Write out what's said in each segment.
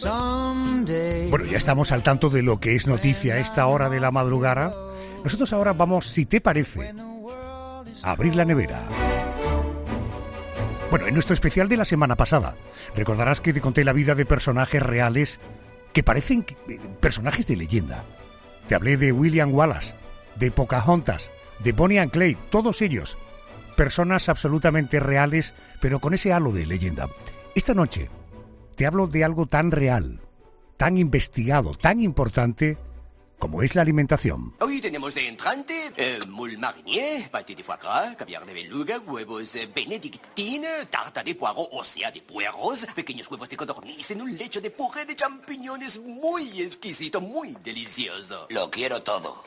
Bueno, ya estamos al tanto de lo que es noticia a esta hora de la madrugada. Nosotros ahora vamos, si te parece, a abrir la nevera. Bueno, en nuestro especial de la semana pasada, recordarás que te conté la vida de personajes reales que parecen personajes de leyenda. Te hablé de William Wallace, de Pocahontas, de Bonnie and Clyde, todos ellos, personas absolutamente reales, pero con ese halo de leyenda. Esta noche te hablo de algo tan real, tan investigado, tan importante como es la alimentación. Hoy tenemos de entrante moule marinier, pâté de foie gras, caviar de beluga, huevos benedictine, tarta de poireaux, o sea, de puerros, pequeños huevos de codorniz en un lecho de puré de champiñones muy exquisito, muy delicioso. Lo quiero todo.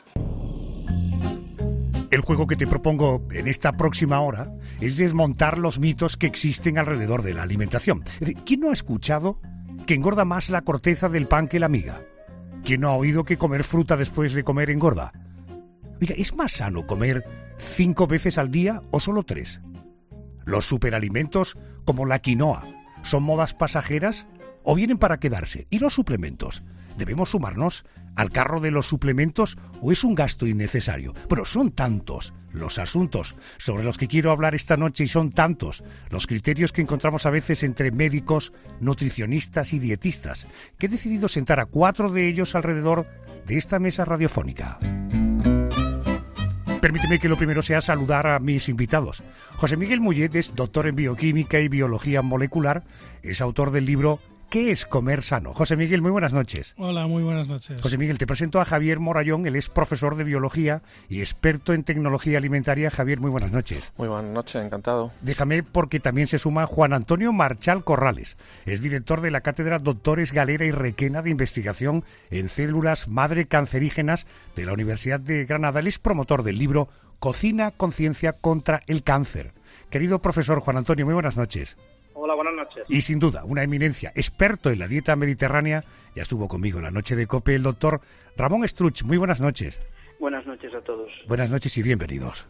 El juego que te propongo en esta próxima hora es desmontar los mitos que existen alrededor de la alimentación. Es decir, ¿quién no ha escuchado que engorda más la corteza del pan que la miga? ¿Quién no ha oído que comer fruta después de comer engorda? Oiga, ¿es más sano comer 5 veces al día o solo 3? ¿Los superalimentos como la quinoa son modas pasajeras o vienen para quedarse? ¿Y los suplementos? ¿Debemos sumarnos al carro de los suplementos o es un gasto innecesario? Bueno, son tantos los asuntos sobre los que quiero hablar esta noche y son tantos los criterios que encontramos a veces entre médicos, nutricionistas y dietistas, que he decidido sentar a 4 de ellos alrededor de esta mesa radiofónica. Permíteme que lo primero sea saludar a mis invitados. José Miguel Mullet es doctor en bioquímica y biología molecular, es autor del libro ¿Qué es comer sano? José Miguel, muy buenas noches. Hola, muy buenas noches. José Miguel, te presento a Javier Morayón, él es profesor de biología y experto en tecnología alimentaria. Javier, muy buenas noches. Muy buenas noches, encantado. Déjame porque también se suma Juan Antonio Marchal Corrales, es director de la cátedra Doctores Galera y Requena de Investigación en Células Madre Cancerígenas de la Universidad de Granada. Él es promotor del libro Cocina, Conciencia contra el Cáncer. Querido profesor Juan Antonio, muy buenas noches. Hola, buenas noches. Y sin duda, una eminencia, experto en la dieta mediterránea, ya estuvo conmigo en la noche de COPE el doctor Ramón Estruch. Muy buenas noches. Buenas noches a todos. Buenas noches y bienvenidos.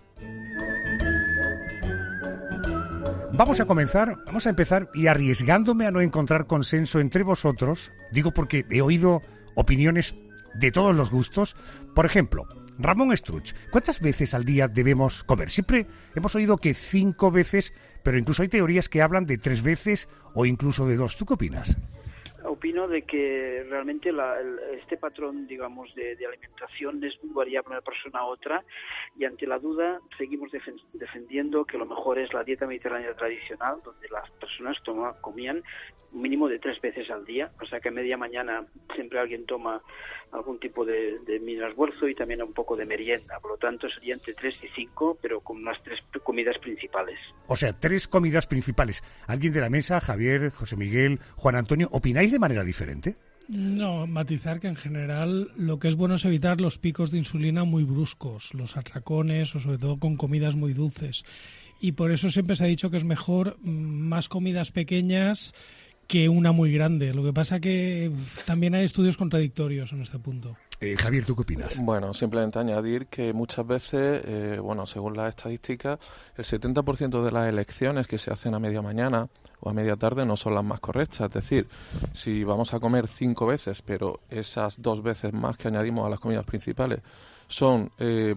Vamos a empezar y arriesgándome a no encontrar consenso entre vosotros, digo porque he oído opiniones de todos los gustos. Por ejemplo, Ramón Estruch, ¿cuántas veces al día debemos comer? Siempre hemos oído que 5 veces, pero incluso hay teorías que hablan de 3 veces o incluso de 2. ¿Tú qué opinas? Opino de que realmente este patrón, digamos, de alimentación es muy variable de una persona a otra y ante la duda seguimos defendiendo que lo mejor es la dieta mediterránea tradicional, donde las personas comían un mínimo de 3 veces al día, o sea que a media mañana siempre alguien toma algún tipo de mini almuerzo y también un poco de merienda, por lo tanto sería entre 3 y 5, pero con unas 3 comidas principales. O sea, 3 comidas principales. ¿Alguien de la mesa, Javier, José Miguel, Juan Antonio, opináis de manera diferente? No, matizar que en general lo que es bueno es evitar los picos de insulina muy bruscos, los atracones o sobre todo con comidas muy dulces. Y por eso siempre se ha dicho que es mejor más comidas pequeñas que una muy grande. Lo que pasa que también hay estudios contradictorios en este punto. Javier, ¿tú qué opinas? Bueno, simplemente añadir que muchas veces, según las estadísticas, el 70% de las elecciones que se hacen a media mañana o a media tarde no son las más correctas. Es decir, si vamos a comer 5 veces, pero esas 2 veces más que añadimos a las comidas principales son,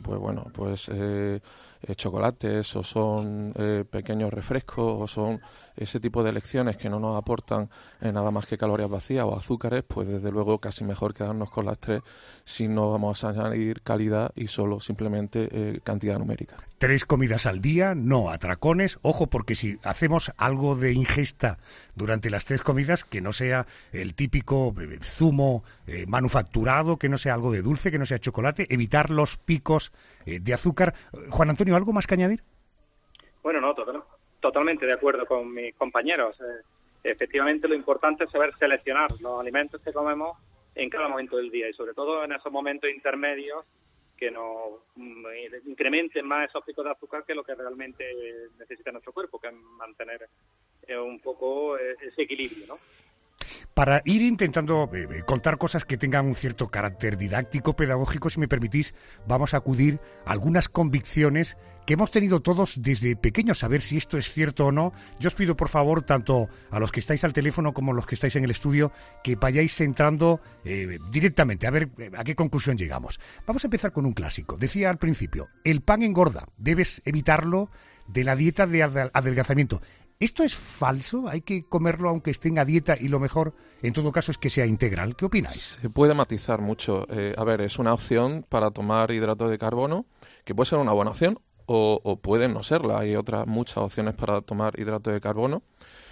chocolates o son pequeños refrescos o son ese tipo de elecciones que no nos aportan nada más que calorías vacías o azúcares, pues desde luego casi mejor quedarnos con las 3 si no vamos a añadir calidad y solo simplemente cantidad numérica. 3 comidas al día, no atracones. Ojo, porque si hacemos algo de ingesta durante las 3 comidas, que no sea el típico zumo manufacturado, que no sea algo de dulce, que no sea chocolate, evitar los picos de azúcar. Juan Antonio, ¿algo más que añadir? Bueno, no, totalmente de acuerdo con mis compañeros. Efectivamente, lo importante es saber seleccionar los alimentos que comemos en cada momento del día y sobre todo en esos momentos intermedios que nos incrementen más esos picos de azúcar que lo que realmente necesita nuestro cuerpo, que es mantener un poco ese equilibrio, ¿no? Para ir intentando contar cosas que tengan un cierto carácter didáctico, pedagógico, si me permitís, vamos a acudir a algunas convicciones que hemos tenido todos desde pequeños, a ver si esto es cierto o no. Yo os pido, por favor, tanto a los que estáis al teléfono como a los que estáis en el estudio, que vayáis entrando directamente, a ver a qué conclusión llegamos. Vamos a empezar con un clásico. Decía al principio, el pan engorda, debes evitarlo de la dieta de adelgazamiento. ¿Esto es falso? ¿Hay que comerlo aunque estén a dieta y lo mejor, en todo caso, es que sea integral? ¿Qué opináis? Se puede matizar mucho. A ver, es una opción para tomar hidratos de carbono, que puede ser una buena opción o puede no serla. Hay otras muchas opciones para tomar hidratos de carbono.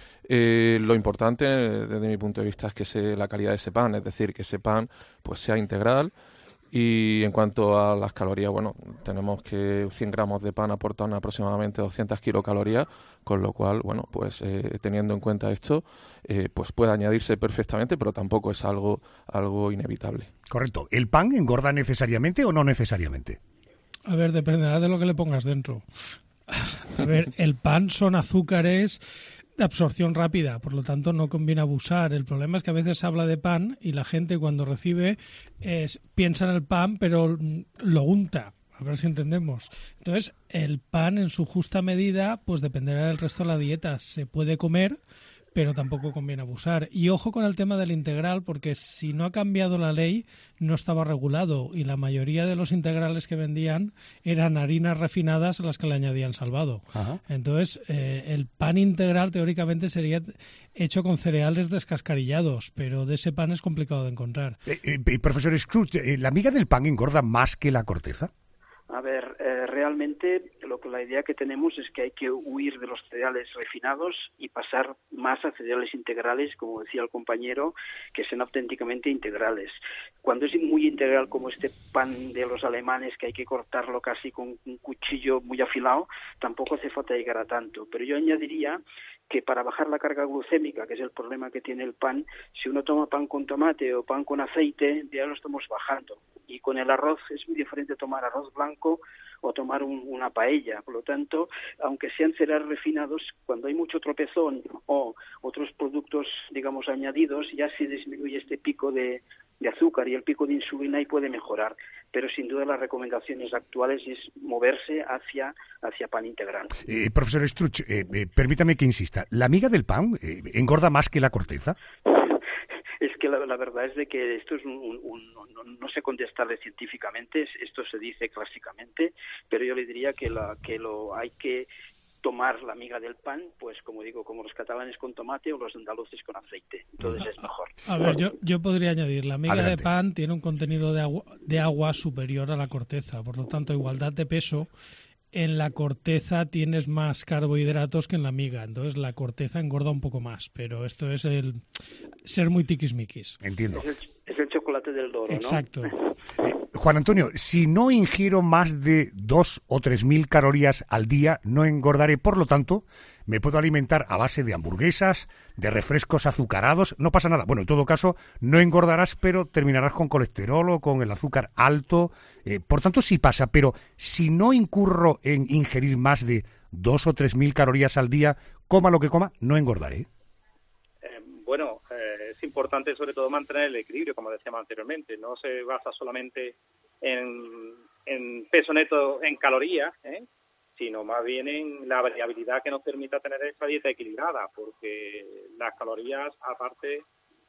Lo importante, desde mi punto de vista, es que la calidad de ese pan, es decir, que ese pan pues sea integral. Y en cuanto a las calorías, bueno, tenemos que 100 gramos de pan aportan aproximadamente 200 kilocalorías, con lo cual, bueno, pues teniendo en cuenta esto, pues puede añadirse perfectamente, pero tampoco es algo inevitable. Correcto. ¿El pan engorda necesariamente o no necesariamente? A ver, dependerá de lo que le pongas dentro. A ver, el pan son azúcares de absorción rápida, por lo tanto no conviene abusar. El problema es que a veces se habla de pan y la gente cuando recibe piensa en el pan, pero lo unta. A ver si entendemos. Entonces, el pan en su justa medida, pues dependerá del resto de la dieta. Se puede comer, pero tampoco conviene abusar. Y ojo con el tema del integral, porque si no ha cambiado la ley, no estaba regulado. Y la mayoría de los integrales que vendían eran harinas refinadas a las que le añadían salvado. Ajá. Entonces, el pan integral teóricamente sería hecho con cereales descascarillados, pero de ese pan es complicado de encontrar. Profesor Scrooge, ¿la miga del pan engorda más que la corteza? A ver, realmente la idea que tenemos es que hay que huir de los cereales refinados y pasar más a cereales integrales, como decía el compañero, que sean auténticamente integrales. Cuando es muy integral, como este pan de los alemanes, que hay que cortarlo casi con un cuchillo muy afilado, tampoco hace falta llegar a tanto. Pero yo añadiría que para bajar la carga glucémica, que es el problema que tiene el pan, si uno toma pan con tomate o pan con aceite, ya lo estamos bajando. Y con el arroz es muy diferente tomar arroz blanco o tomar una paella. Por lo tanto, aunque sean cereales refinados, cuando hay mucho tropezón o otros productos, digamos, añadidos, ya se disminuye este pico de azúcar y el pico de insulina y puede mejorar. Pero sin duda las recomendaciones actuales es moverse hacia pan integral. Profesor Struch, permítame que insista. ¿La miga del pan engorda más que la corteza? Es que la verdad es de que esto es no sé contestarle científicamente, esto se dice clásicamente, pero yo le diría que hay que tomar la miga del pan, pues como digo, como los catalanes con tomate o los andaluces con aceite. Entonces es mejor. A ver, yo podría añadir, la miga de pan tiene un contenido de agua superior a la corteza, por lo tanto, igualdad de peso. En la corteza tienes más carbohidratos que en la miga, entonces la corteza engorda un poco más, pero esto es el ser muy tiquismiquis. Entiendo. Es el chocolate del Doro, ¿no? Exacto. Juan Antonio, si no ingiero más de 2.000 o 3.000 calorías al día, no engordaré, por lo tanto, me puedo alimentar a base de hamburguesas, de refrescos azucarados, no pasa nada. Bueno, en todo caso, no engordarás, pero terminarás con colesterol o con el azúcar alto. Por tanto, sí pasa, pero si no incurro en ingerir más de 2.000 o 3.000 calorías al día, coma lo que coma, no engordaré. Es importante sobre todo mantener el equilibrio, como decíamos anteriormente. No se basa solamente en peso neto en calorías, sino más bien en la variabilidad que nos permita tener esta dieta equilibrada, porque las calorías, aparte,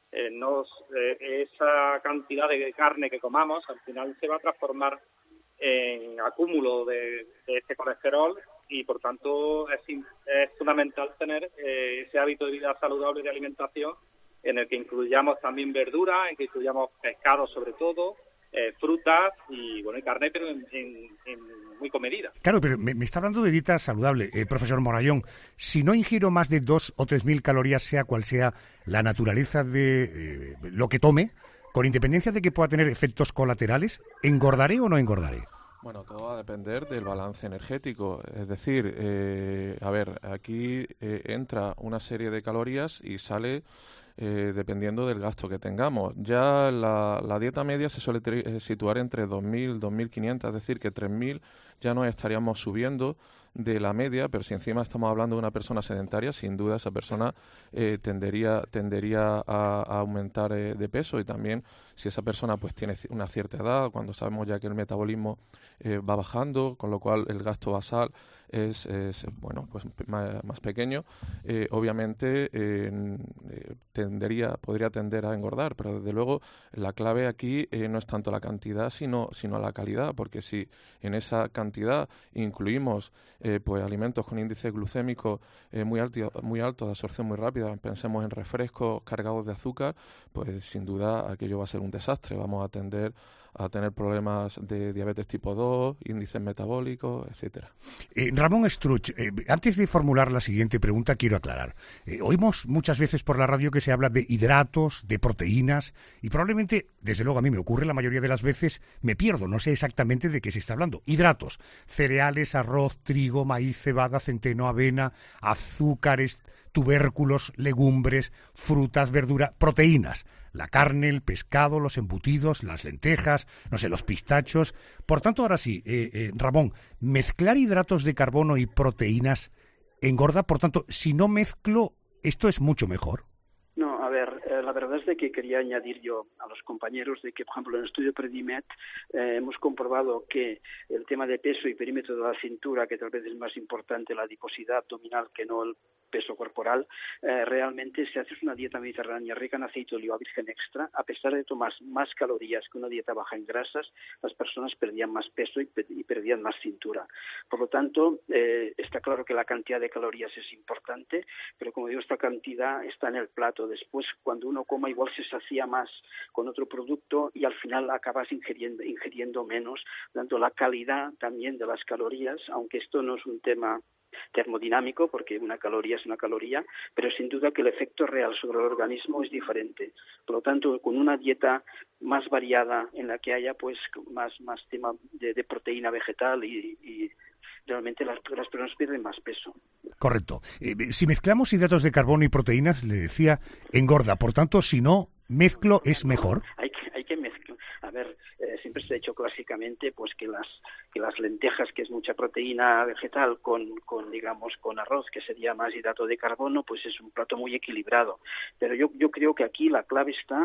esa cantidad de carne que comamos, al final se va a transformar en acúmulo de este colesterol y, por tanto, es fundamental tener ese hábito de vida saludable de alimentación en el que incluyamos también verduras, en que incluyamos pescado sobre todo, frutas y carne, pero en muy comedida. Claro, pero me está hablando de dieta saludable, profesor Morayón. Si no ingiero más de 2.000 o 3.000 calorías, sea cual sea la naturaleza de lo que tome, con independencia de que pueda tener efectos colaterales, ¿engordaré o no engordaré? Bueno, todo va a depender del balance energético. Es decir, aquí entra una serie de calorías y sale dependiendo del gasto que tengamos. Ya la dieta media se suele situar entre 2.000 y 2.500, es decir, que 3.000 ya nos estaríamos subiendo de la media, pero si encima estamos hablando de una persona sedentaria, sin duda esa persona tendería a aumentar de peso, y también si esa persona pues tiene una cierta edad, cuando sabemos ya que el metabolismo va bajando, con lo cual el gasto basal es bueno, pues más pequeño, obviamente podría tender a engordar, pero desde luego la clave aquí no es tanto la cantidad sino la calidad, porque si en esa cantidad incluimos pues alimentos con índice glucémico muy alto, de absorción muy rápida, pensemos en refrescos cargados de azúcar, pues sin duda aquello va a ser un desastre, vamos a tender a tener problemas de diabetes tipo 2, índices metabólicos, etcétera. Ramón Estruch, antes de formular la siguiente pregunta, quiero aclarar. Oímos muchas veces por la radio que se habla de hidratos, de proteínas, y probablemente, desde luego a mí me ocurre la mayoría de las veces, me pierdo, no sé exactamente de qué se está hablando. Hidratos, cereales, arroz, trigo, maíz, cebada, centeno, avena, azúcares, tubérculos, legumbres, frutas, verdura, proteínas. La carne, el pescado, los embutidos, las lentejas, no sé, los pistachos. Por tanto, ahora sí, Ramón, mezclar hidratos de carbono y proteínas engorda. Por tanto, si no mezclo, ¿esto es mucho mejor? No, a ver, la verdad es de que quería añadir yo a los compañeros de que, por ejemplo, en el estudio Predimet hemos comprobado que el tema de peso y perímetro de la cintura, que tal vez es más importante la adiposidad abdominal que no el peso corporal, realmente si haces una dieta mediterránea rica en aceite de oliva virgen extra, a pesar de tomar más calorías que una dieta baja en grasas, las personas perdían más peso y perdían más cintura. Por lo tanto, está claro que la cantidad de calorías es importante, pero como digo, esta cantidad está en el plato. Después, cuando uno coma, igual se sacía más con otro producto y al final acabas ingiriendo menos, dando la calidad también de las calorías, aunque esto no es un tema termodinámico, porque una caloría es una caloría, pero sin duda que el efecto real sobre el organismo es diferente. Por lo tanto, con una dieta más variada en la que haya pues más tema de proteína vegetal y realmente las personas pierden más peso. Correcto. Si mezclamos hidratos de carbono y proteínas, le decía, engorda. Por tanto, si no mezclo, ¿es mejor? Hay que mezclar. A ver, siempre se ha hecho clásicamente pues que las lentejas, que es mucha proteína vegetal, con arroz, que sería más hidrato de carbono, pues es un plato muy equilibrado. Pero yo creo que aquí la clave está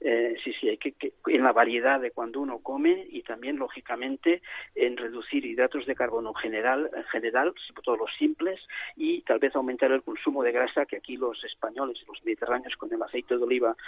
hay que en la variedad de cuando uno come, y también lógicamente en reducir hidratos de carbono en general, sobre todo los simples, y tal vez aumentar el consumo de grasa, que aquí los españoles y los mediterráneos con el aceite de oliva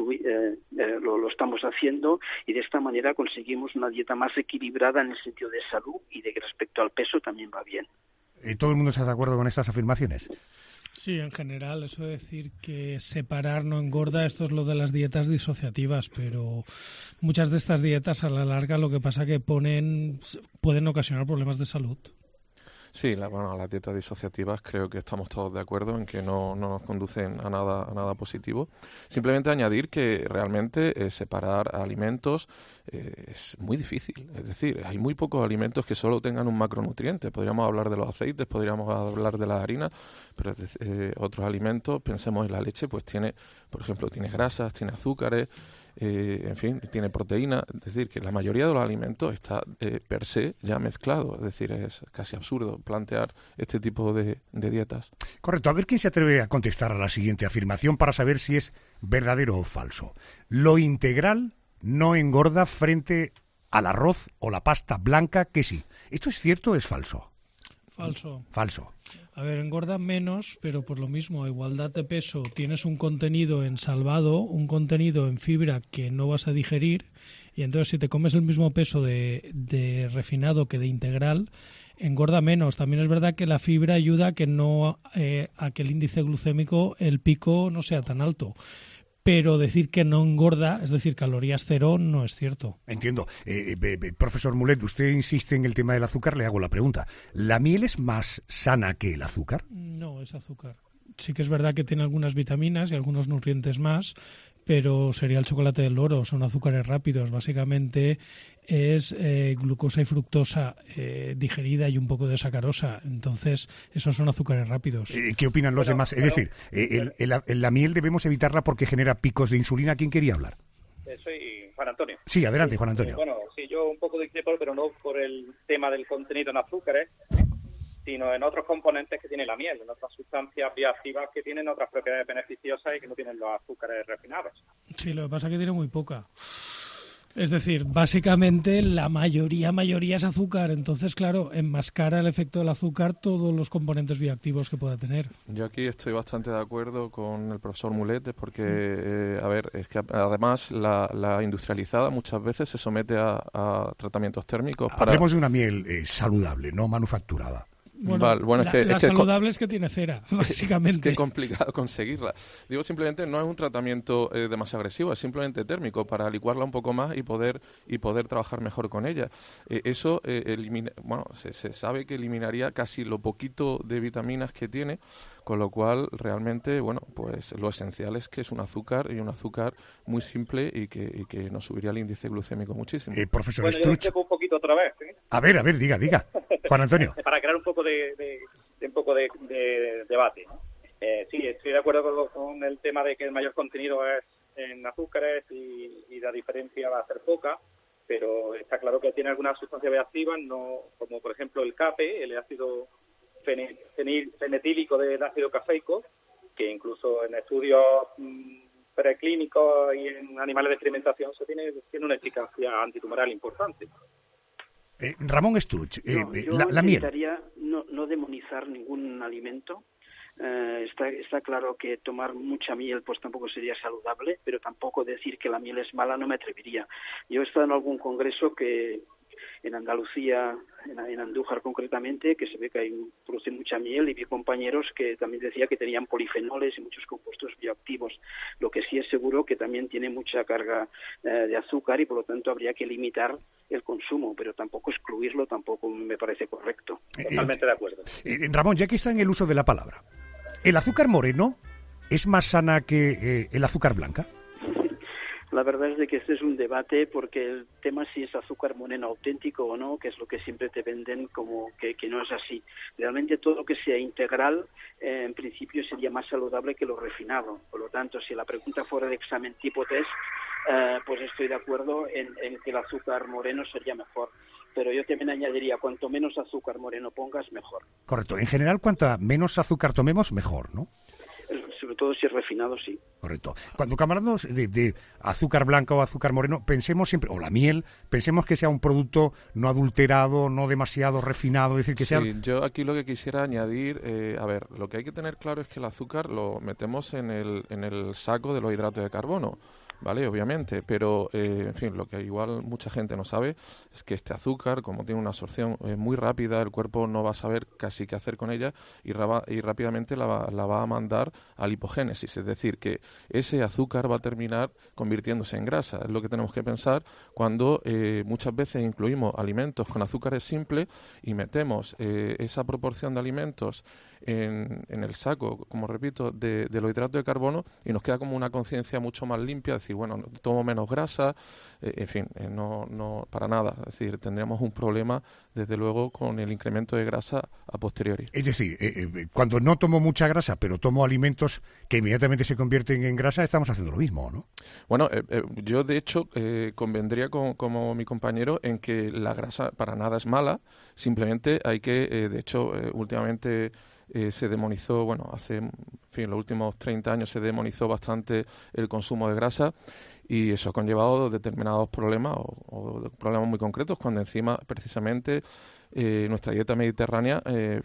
lo estamos haciendo, y de esta manera conseguimos una dieta más equilibrada en el sentido de salud, y de que respecto al peso también va bien. ¿Todo el mundo está de acuerdo con estas afirmaciones? Sí, en general, eso de decir que separar no engorda, esto es lo de las dietas disociativas, pero muchas de estas dietas a la larga lo que pasa que pueden ocasionar problemas de salud. Sí, las dietas disociativas creo que estamos todos de acuerdo en que no nos conducen a nada positivo. Simplemente añadir que realmente separar alimentos es muy difícil. Es decir, hay muy pocos alimentos que solo tengan un macronutriente. Podríamos hablar de los aceites, podríamos hablar de las harinas, pero otros alimentos, pensemos en la leche, pues tiene grasas, tiene azúcares, en fin, tiene proteína. Es decir, que la mayoría de los alimentos está per se ya mezclado. Es decir, es casi absurdo plantear este tipo de dietas. Correcto. A ver quién se atreve a contestar a la siguiente afirmación para saber si es verdadero o falso. ¿Lo integral no engorda frente al arroz o la pasta blanca que sí? ¿Esto es cierto o es falso? Falso. A ver, engorda menos, pero por lo mismo, a igualdad de peso, tienes un contenido en salvado, un contenido en fibra que no vas a digerir, y entonces si te comes el mismo peso de refinado que de integral, engorda menos. También es verdad que la fibra ayuda a que el índice glucémico, el pico, no sea tan alto. Pero decir que no engorda, es decir, calorías cero, no es cierto. Entiendo. Profesor Mulet, usted insiste en el tema del azúcar, le hago la pregunta. ¿La miel es más sana que el azúcar? No, es azúcar. Sí que es verdad que tiene algunas vitaminas y algunos nutrientes más, pero sería el chocolate del loro, son azúcares rápidos. Básicamente es glucosa y fructosa digerida y un poco de sacarosa. Entonces, esos son azúcares rápidos. ¿Qué opinan los demás? Es decir, la miel debemos evitarla porque genera picos de insulina. ¿Quién quería hablar? Soy Juan Antonio. Sí, adelante, Juan Antonio. Bueno, sí, yo un poco discrepo, pero no por el tema del contenido en azúcares, sino en otros componentes que tiene la miel, en otras sustancias bioactivas que tienen otras propiedades beneficiosas y que no tienen los azúcares refinados. Sí, lo que pasa es que tiene muy poca. Es decir, básicamente la mayoría es azúcar, entonces claro, enmascara el efecto del azúcar todos los componentes bioactivos que pueda tener. Yo aquí estoy bastante de acuerdo con el profesor Mulet, porque, a ver, es que además la industrializada muchas veces se somete a tratamientos térmicos. Hablemos de una miel saludable, no manufacturada. Bueno, la saludable es que tiene cera, básicamente. Es que es complicado conseguirla. Digo, simplemente no es un tratamiento demasiado agresivo, es simplemente térmico para licuarla un poco más y poder trabajar mejor con ella. Eso se sabe que eliminaría casi lo poquito de vitaminas que tiene, con lo cual realmente, pues lo esencial es que es un azúcar y un azúcar muy simple y que nos subiría el índice glucémico muchísimo. Profesor Struch. Yo discrepo un poquito otra vez. A ver, diga. Juan Antonio. Para crear un poco de debate, ¿no? Sí, estoy de acuerdo con el tema de que el mayor contenido es en azúcares y la diferencia va a ser poca, pero está claro que tiene algunas sustancias bioactivas, como por ejemplo el CAPE, el ácido fenetílico del ácido cafeico, que incluso en estudios preclínicos y en animales de experimentación tiene una eficacia antitumoral importante. Ramón Struch, la miel. Intentaría no demonizar ningún alimento. Está claro que tomar mucha miel pues tampoco sería saludable, pero tampoco decir que la miel es mala no me atrevería. Yo he estado en algún congreso que en Andalucía, en Andújar concretamente, que se ve que produce mucha miel, y vi compañeros que también decía que tenían polifenoles y muchos compuestos bioactivos. Lo que sí es seguro que también tiene mucha carga de azúcar y por lo tanto habría que limitar el consumo, pero tampoco excluirlo tampoco me parece correcto. Totalmente de acuerdo. Ramón, ya que está en el uso de la palabra, ¿el azúcar moreno es más sana que el azúcar blanca? La verdad es de que este es un debate, porque el tema si es azúcar moreno auténtico o no, que es lo que siempre te venden como que no es así. Realmente todo lo que sea integral, en principio sería más saludable que lo refinado. Por lo tanto, si la pregunta fuera de examen tipo test, pues estoy de acuerdo en que el azúcar moreno sería mejor. Pero yo también añadiría, cuanto menos azúcar moreno pongas, mejor. Correcto. En general, cuanta menos azúcar tomemos, mejor, ¿no? Sobre todo si es refinado, sí. Correcto. Cuando hablamos de azúcar blanca o azúcar moreno, pensemos siempre, o la miel, pensemos que sea un producto no adulterado, no demasiado refinado, es decir, que sea... Sí, yo aquí lo que quisiera añadir, lo que hay que tener claro es que el azúcar lo metemos en el saco de los hidratos de carbono, ¿vale? Obviamente, pero, en fin, lo que igual mucha gente no sabe es que este azúcar, como tiene una absorción muy rápida, el cuerpo no va a saber casi qué hacer con ella y rápidamente la va a mandar a lipogénesis, es decir, que ese azúcar va a terminar convirtiéndose en grasa. Es lo que tenemos que pensar cuando muchas veces incluimos alimentos con azúcares simples y metemos esa proporción de alimentos en el saco, como repito, de los hidratos de carbono, y nos queda como una conciencia mucho más limpia, decir, bueno, tomo menos grasa, en fin, no para nada. Es decir, tendríamos un problema, desde luego, con el incremento de grasa a posteriori. Es decir, cuando no tomo mucha grasa, pero tomo alimentos que inmediatamente se convierten en grasa, estamos haciendo lo mismo, ¿no? Bueno, yo de hecho convendría como mi compañero en que la grasa para nada es mala, simplemente hay que, de hecho, últimamente se demonizó, los últimos 30 años se demonizó bastante el consumo de grasa, y eso ha conllevado determinados problemas o problemas muy concretos, cuando encima precisamente nuestra dieta mediterránea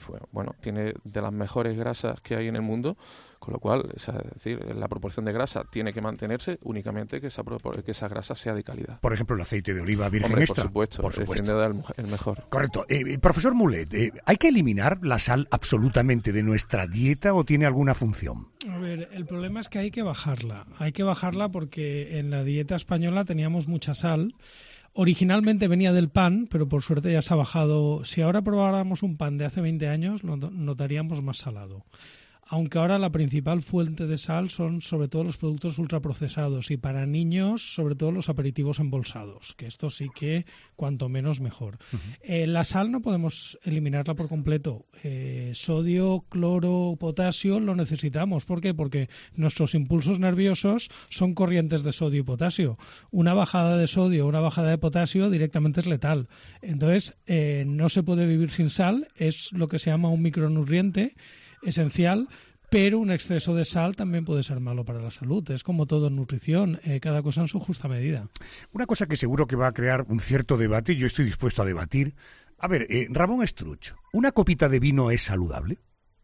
tiene de las mejores grasas que hay en el mundo, con lo cual, es decir, la proporción de grasa tiene que mantenerse, únicamente que esa grasa sea de calidad. Por ejemplo, el aceite de oliva virgen extra. Por supuesto. Sin duda el mejor. Correcto. Profesor Mulet, ¿hay que eliminar la sal absolutamente de nuestra dieta o tiene alguna función? A ver, el problema es que hay que bajarla. Hay que bajarla porque en la dieta española teníamos mucha sal. Originalmente venía del pan, pero por suerte ya se ha bajado. Si ahora probáramos un pan de hace 20 años, lo notaríamos más salado. aunque ahora la principal fuente de sal son sobre todo los productos ultraprocesados y para niños sobre todo los aperitivos embolsados, que esto sí que cuanto menos mejor. La sal no podemos eliminarla por completo. Sodio, cloro, potasio lo necesitamos. ¿Por qué? Porque nuestros impulsos nerviosos son corrientes de sodio y potasio. Una bajada de sodio o una bajada de potasio directamente es letal. Entonces, no se puede vivir sin sal, es lo que se llama un micronutriente esencial, pero un exceso de sal también puede ser malo para la salud. Es como todo en nutrición, cada cosa en su justa medida. Una cosa que seguro que va a crear un cierto debate, y yo estoy dispuesto a debatir. A ver, Ramón Estruch, ¿una copita de vino es saludable?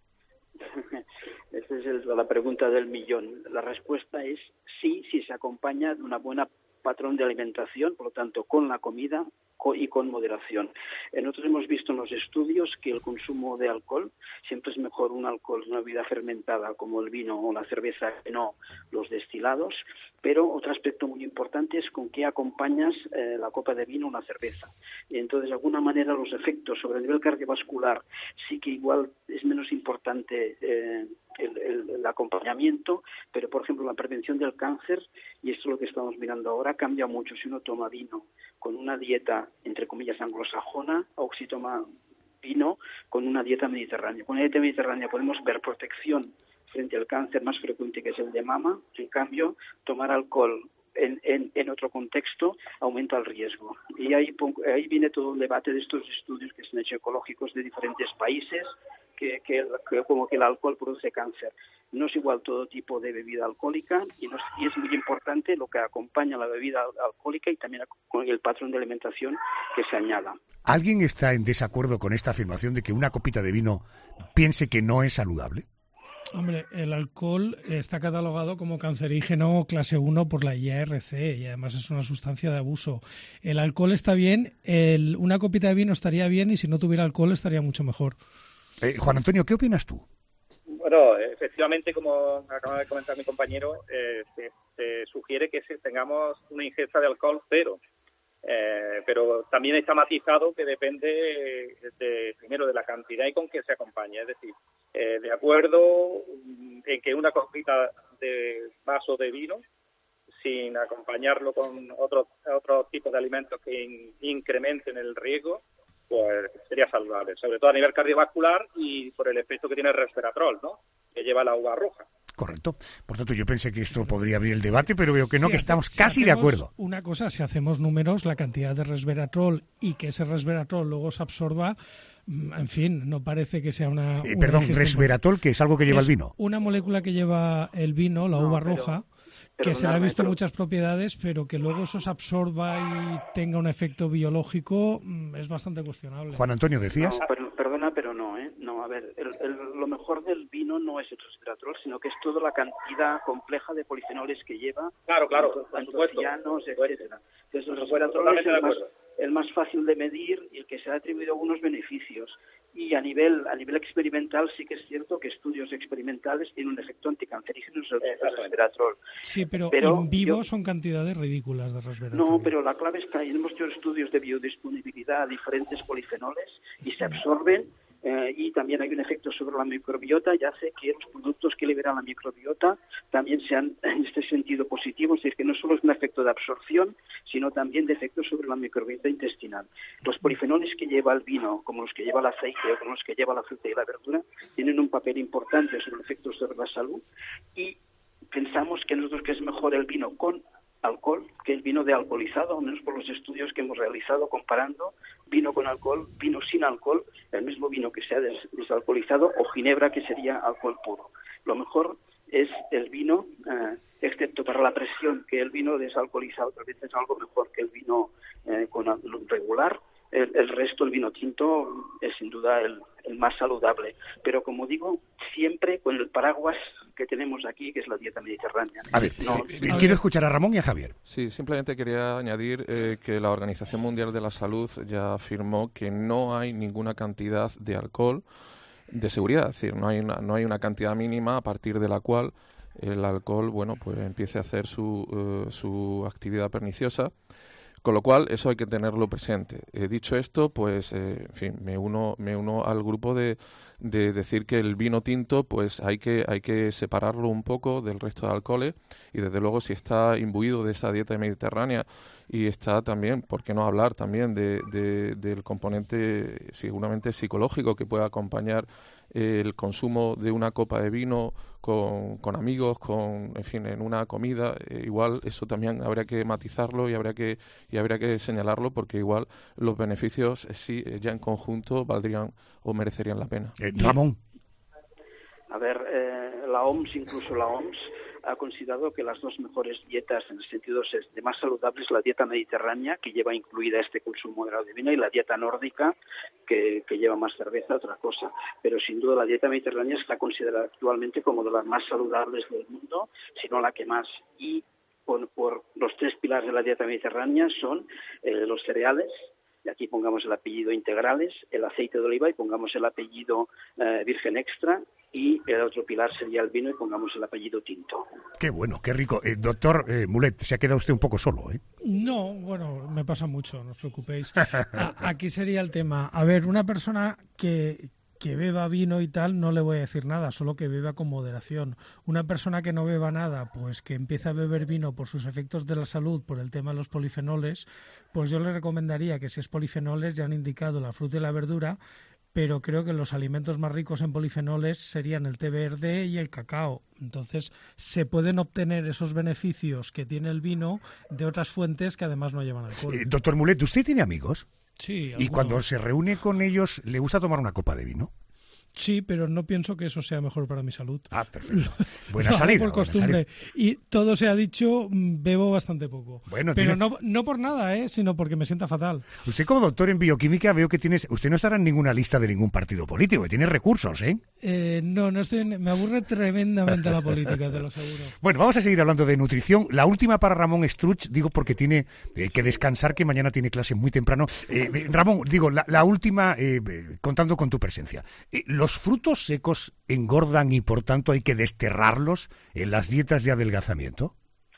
Esa es la pregunta del millón. La respuesta es sí, si se acompaña de una buena patrón de alimentación, por lo tanto, con la comida y con moderación. Nosotros hemos visto en los estudios que el consumo de alcohol siempre es mejor un alcohol de una bebida fermentada como el vino o la cerveza que no los destilados, pero otro aspecto muy importante es con qué acompañas la copa de vino o una cerveza. Y entonces, de alguna manera, los efectos sobre el nivel cardiovascular sí que igual es menos importante el acompañamiento, pero por ejemplo la prevención del cáncer, y esto es lo que estamos mirando ahora, cambia mucho si uno toma vino con una dieta entre comillas anglosajona o si toma vino con una dieta mediterránea. Con una dieta mediterránea podemos ver protección frente al cáncer más frecuente, que es el de mama. En cambio, tomar alcohol en otro contexto aumenta el riesgo. Y ahí viene todo el debate de estos estudios que se han hecho ecológicos de diferentes países, que como que el alcohol produce cáncer. No es igual todo tipo de bebida alcohólica y es muy importante lo que acompaña la bebida alcohólica y también con el patrón de alimentación que se añada. ¿Alguien está en desacuerdo con esta afirmación de que una copita de vino piense que no es saludable? Hombre, el alcohol está catalogado como cancerígeno clase 1 por la IARC y además es una sustancia de abuso. El alcohol está bien, una copita de vino estaría bien y si no tuviera alcohol estaría mucho mejor. Juan Antonio, ¿qué opinas tú? Bueno, efectivamente, como acaba de comentar mi compañero, se sugiere que tengamos una ingesta de alcohol cero. Pero también está matizado que depende primero de la cantidad y con qué se acompaña. Es decir, de acuerdo en que una copita de vaso de vino, sin acompañarlo con otros tipos de alimentos que incrementen el riesgo, pues sería saludable, sobre todo a nivel cardiovascular y por el efecto que tiene el resveratrol, ¿no?, que lleva la uva roja. Correcto. Por tanto, yo pensé que esto podría abrir el debate, pero veo que no, que estamos casi de acuerdo. Una cosa, si hacemos números, la cantidad de resveratrol y que ese resveratrol luego se absorba, en fin, no parece que sea una perdón, resveratrol, que es algo que lleva el vino. Una molécula que lleva el vino, la uva roja, que se le ha visto muchas propiedades, pero que luego eso se absorba y tenga un efecto biológico, es bastante cuestionable. Juan Antonio, ¿decías? No, perdona, pero no, ¿eh? No, a ver, lo mejor del vino no es el resveratrol, sino que es toda la cantidad compleja de polifenoles que lleva. Claro, antocianos, etcétera. Entonces, el resveratrol es el más fácil de medir y el que se ha atribuido algunos beneficios. Y a nivel experimental sí que es cierto que estudios experimentales tienen un efecto anticancerígeno el resveratrol. Sí, pero en vivo son cantidades ridículas de resveratrol. No, pero la clave está ahí. Hemos hecho estudios de biodisponibilidad a diferentes polifenoles y se absorben. Y también hay un efecto sobre la microbiota y hace que los productos que liberan la microbiota también sean en este sentido positivos, es decir, que no solo es un efecto de absorción, sino también de efectos sobre la microbiota intestinal. Los polifenoles que lleva el vino, como los que lleva el aceite o como los que lleva la fruta y la verdura, tienen un papel importante sobre el efecto sobre la salud y pensamos que nosotros que es mejor el vino con alcohol que el vino de alcoholizado, al menos por los estudios que hemos realizado comparando vino con alcohol, vino sin alcohol, el mismo vino que sea desalcoholizado o ginebra que sería alcohol puro. Lo mejor es el vino, excepto para la presión, que el vino desalcoholizado tal vez es algo mejor que el vino con regular. El resto, el vino tinto, es sin duda el más saludable. Pero como digo, siempre con el paraguas que tenemos aquí, que es la dieta mediterránea. A ver, quiero escuchar a Ramón y a Javier. Sí, simplemente quería añadir que la Organización Mundial de la Salud ya afirmó que no hay ninguna cantidad de alcohol de seguridad. Es decir, no hay una cantidad mínima a partir de la cual el alcohol, bueno, pues empiece a hacer su actividad perniciosa, Con lo cual, eso hay que tenerlo presente. Dicho esto, pues, en fin, me uno al grupo de decir que el vino tinto, pues hay que separarlo un poco del resto de alcoholes, y desde luego si está imbuido de esa dieta mediterránea y está también, ¿por qué no hablar también del componente seguramente psicológico que puede acompañar el consumo de una copa de vino con amigos, en fin, en una comida? Igual eso también habría que matizarlo y habría que señalarlo, porque igual los beneficios sí ya en conjunto valdrían o merecerían la pena. Ramón. A ver, la OMS, incluso la OMS, ha considerado que las dos mejores dietas en el sentido de más saludables, la dieta mediterránea, que lleva incluida este consumo moderado de vino, y la dieta nórdica, que lleva más cerveza, otra cosa. Pero sin duda la dieta mediterránea está considerada actualmente como de las más saludables del mundo, si no la que más. Y por los tres pilares de la dieta mediterránea son los cereales, y aquí pongamos el apellido integrales, el aceite de oliva y pongamos el apellido virgen extra, y el otro pilar sería el vino y pongamos el apellido tinto. Qué bueno, qué rico. Doctor Mulet, se ha quedado usted un poco solo, ¿eh? No, bueno, me pasa mucho, no os preocupéis. Aquí sería el tema. A ver, una persona que beba vino y tal, no le voy a decir nada, solo que beba con moderación. Una persona que no beba nada, pues que empieza a beber vino por sus efectos de la salud, por el tema de los polifenoles, pues yo le recomendaría que si es polifenoles, ya han indicado la fruta y la verdura, pero creo que los alimentos más ricos en polifenoles serían el té verde y el cacao. Entonces, se pueden obtener esos beneficios que tiene el vino de otras fuentes que además no llevan alcohol. Doctor Mulet, ¿usted tiene amigos? Sí. ¿Y cuando se reúne con ellos, le gusta tomar una copa de vino? Sí, pero no pienso que eso sea mejor para mi salud. Ah, perfecto. Buena salida. Por costumbre. Y todo se ha dicho, bebo bastante poco. Bueno, pero no por nada, sino porque me sienta fatal. Usted como doctor en bioquímica veo que usted no estará en ninguna lista de ningún partido político, que tiene recursos, ¿eh? No estoy. Me aburre tremendamente la política, te lo aseguro. Bueno, vamos a seguir hablando de nutrición. La última para Ramón Estruch, digo porque tiene que descansar, que mañana tiene clase muy temprano. Ramón, digo, la última, contando con tu presencia. ¿Los frutos secos engordan y por tanto hay que desterrarlos en las dietas de adelgazamiento?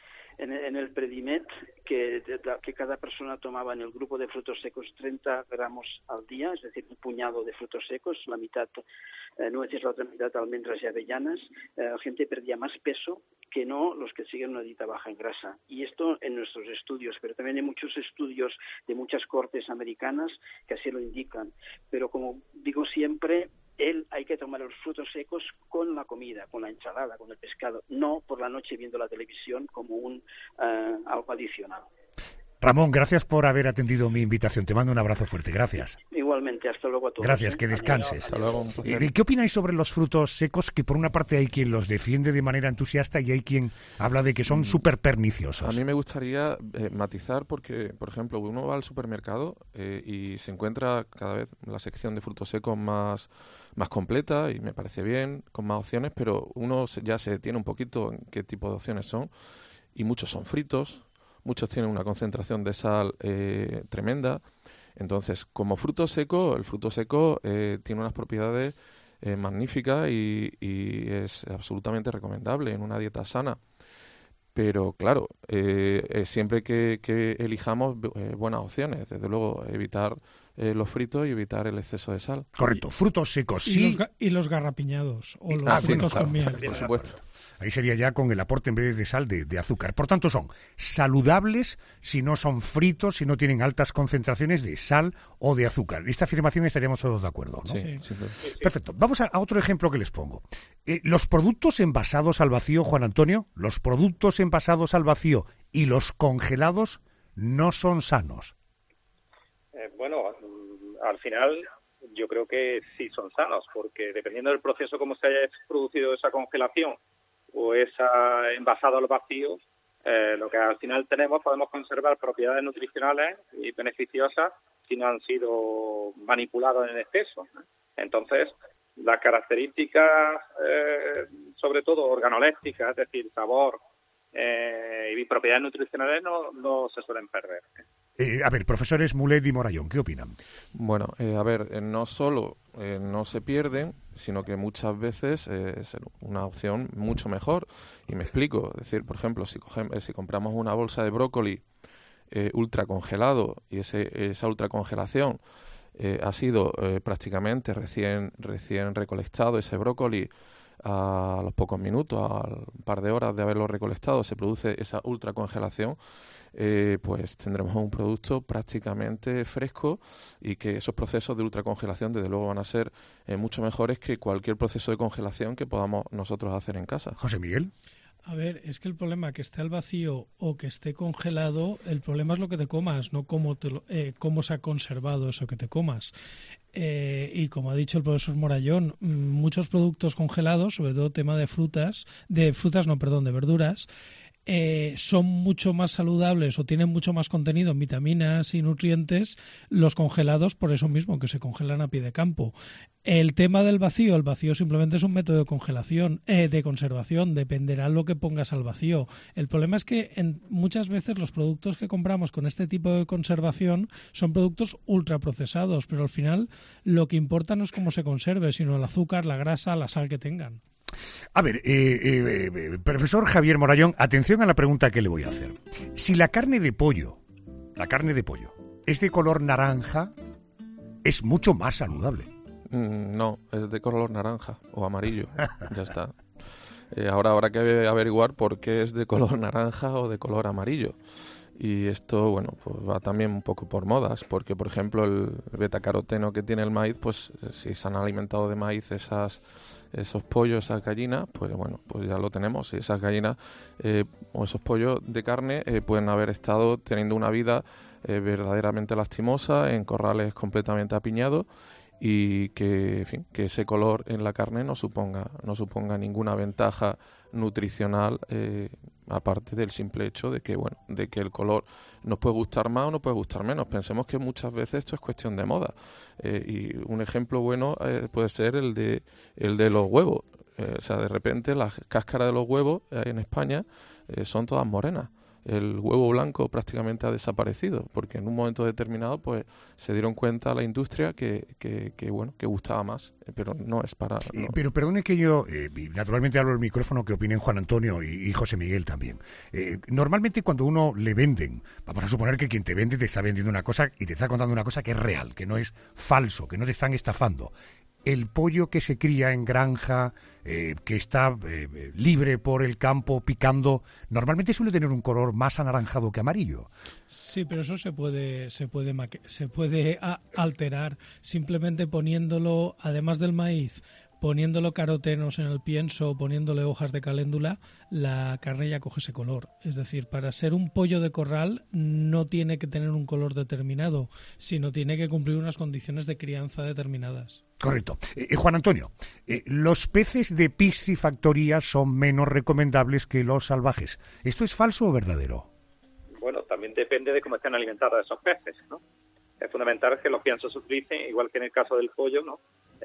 En el Predimet, que cada persona tomaba en el grupo de frutos secos 30 gramos al día, es decir, un puñado de frutos secos, la mitad nueces, la otra mitad almendras y avellanas, la gente perdía más peso que no los que siguen una dieta baja en grasa. Y esto en nuestros estudios, pero también hay muchos estudios de muchas cortes americanas que así lo indican. Pero como digo siempre, hay que tomar los frutos secos con la comida, con la ensalada, con el pescado, no por la noche viendo la televisión como algo adicional. Ramón, gracias por haber atendido mi invitación. Te mando un abrazo fuerte. Gracias. Igualmente, hasta luego a todos. Gracias, que descanses. Hasta luego. ¿Qué opináis sobre los frutos secos? Que por una parte hay quien los defiende de manera entusiasta y hay quien habla de que son súper perniciosos. A mí me gustaría matizar porque, por ejemplo, uno va al supermercado y se encuentra cada vez la sección de frutos secos más completa, y me parece bien, con más opciones, pero uno ya se detiene un poquito en qué tipo de opciones son, y muchos son fritos. Muchos tienen una concentración de sal tremenda. Entonces, como fruto seco, el fruto seco tiene unas propiedades magníficas y es absolutamente recomendable en una dieta sana. Pero, claro, siempre que elijamos buenas opciones, desde luego, evitar los fritos y evitar el exceso de sal. Correcto, frutos secos, sí. Y los garrapiñados, o los frutos con miel. Por supuesto. Ahí sería ya con el aporte, en vez de sal, de azúcar. Por tanto, son saludables si no son fritos, si no tienen altas concentraciones de sal o de azúcar. Esta afirmación estaríamos todos de acuerdo, ¿no? Sí. Perfecto. Vamos a otro ejemplo que les pongo. Los productos envasados al vacío, Juan Antonio, los productos envasados al vacío y los congelados no son sanos. Bueno, al final yo creo que sí son sanos, porque dependiendo del proceso como se haya producido esa congelación o esa envasado al vacío, lo que al final podemos conservar propiedades nutricionales y beneficiosas si no han sido manipulados en exceso. Entonces, las características, sobre todo organolépticas, es decir, sabor y propiedades nutricionales no se suelen perder. A ver, profesores Mulet y Morayón, ¿qué opinan? Bueno, no solo no se pierden, sino que muchas veces es una opción mucho mejor. Y me explico. Es decir, por ejemplo, si compramos una bolsa de brócoli ultracongelado y esa ultracongelación ha sido prácticamente recién recolectado, ese brócoli, a los pocos minutos, a un par de horas de haberlo recolectado, se produce esa ultracongelación, pues tendremos un producto prácticamente fresco, y que esos procesos de ultracongelación desde luego van a ser mucho mejores que cualquier proceso de congelación que podamos nosotros hacer en casa. José Miguel. A ver, es que el problema que esté al vacío o que esté congelado, el problema es lo que te comas, no cómo se ha conservado eso que te comas. Y como ha dicho el profesor Morayón, muchos productos congelados, sobre todo tema de verduras, son mucho más saludables o tienen mucho más contenido en vitaminas y nutrientes los congelados, por eso mismo, que se congelan a pie de campo. El tema del vacío, el vacío simplemente es un método de congelación, de conservación, dependerá lo que pongas al vacío. El problema es que muchas veces los productos que compramos con este tipo de conservación son productos ultraprocesados, pero al final lo que importa no es cómo se conserve, sino el azúcar, la grasa, la sal que tengan. A ver, profesor Javier Morayón, atención a la pregunta que le voy a hacer. Si la carne de pollo es de color naranja, es mucho más saludable. No, es de color naranja o amarillo, ya está. Ahora habrá que averiguar por qué es de color naranja o de color amarillo. Y esto, bueno, pues va también un poco por modas, porque, por ejemplo, el betacaroteno que tiene el maíz, pues si se han alimentado de maíz esos pollos, esas gallinas, pues bueno, pues ya lo tenemos. Y esas gallinas o esos pollos de carne pueden haber estado teniendo una vida verdaderamente lastimosa en corrales completamente apiñados, y que, en fin, que ese color en la carne no suponga ninguna ventaja nutricional, aparte del simple hecho de que, bueno, de que el color nos puede gustar más o nos puede gustar menos. Pensemos que muchas veces esto es cuestión de moda, y un ejemplo bueno puede ser el de los huevos. O sea, de repente las cáscaras de los huevos en España son todas morenas. El huevo blanco prácticamente ha desaparecido, porque en un momento determinado pues se dieron cuenta la industria que gustaba más, pero no es para... No. Pero perdone que yo, naturalmente hablo del micrófono, que opinen Juan Antonio y José Miguel también. Normalmente cuando uno le venden, vamos a suponer que quien te vende te está vendiendo una cosa y te está contando una cosa que es real, que no es falso, que no te están estafando. El pollo que se cría en granja, que está libre por el campo picando, normalmente suele tener un color más anaranjado que amarillo. Sí, pero eso se puede alterar simplemente poniéndolo, además del maíz, poniéndolo carotenos en el pienso, poniéndole hojas de caléndula, la carne ya coge ese color. Es decir, para ser un pollo de corral no tiene que tener un color determinado, sino tiene que cumplir unas condiciones de crianza determinadas. Correcto. Juan Antonio, los peces de piscifactoría son menos recomendables que los salvajes. ¿Esto es falso o verdadero? Bueno, también depende de cómo estén alimentados esos peces, ¿no? Es fundamental que los piensos se utilicen, igual que en el caso del pollo, ¿no?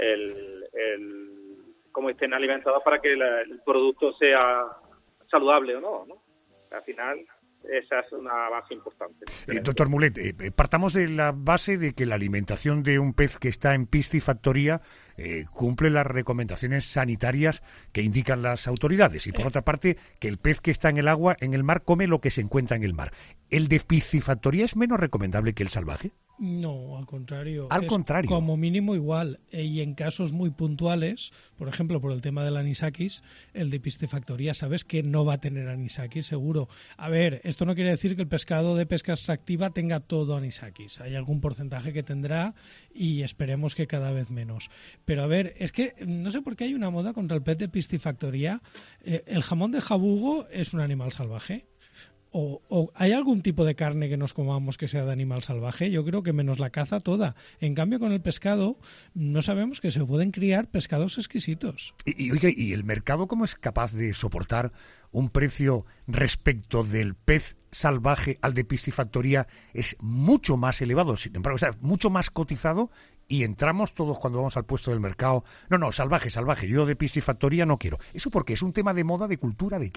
Cómo estén alimentados para que el producto sea saludable o no, ¿no? Al final, esa es una base importante. Doctor Mulet, partamos de la base de que la alimentación de un pez que está en piscifactoría cumple las recomendaciones sanitarias que indican las autoridades, y por otra parte, que el pez que está en el agua, en el mar, come lo que se encuentra en el mar. ¿El de piscifactoría es menos recomendable que el salvaje? No, al contrario. Al contrario. Como mínimo igual. Y en casos muy puntuales, por ejemplo, por el tema del anisakis, el de piscifactoría sabes que no va a tener anisakis, seguro. A ver, esto no quiere decir que el pescado de pesca extractiva tenga todo anisakis. Hay algún porcentaje que tendrá y esperemos que cada vez menos. Pero a ver, es que no sé por qué hay una moda contra el pez de piscifactoría. ¿El jamón de jabugo es un animal salvaje? ¿O hay algún tipo de carne que nos comamos que sea de animal salvaje? Yo creo que menos la caza toda. En cambio, con el pescado no sabemos que se pueden criar pescados exquisitos. ¿Y el mercado cómo es capaz de soportar un precio respecto del pez salvaje al de piscifactoría? Es mucho más elevado, sin embargo, o sea, mucho más cotizado, y entramos todos cuando vamos al puesto del mercado. No, salvaje, yo de piscifactoría no quiero. ¿Eso por qué? ¿Es un tema de moda, de cultura, de qué?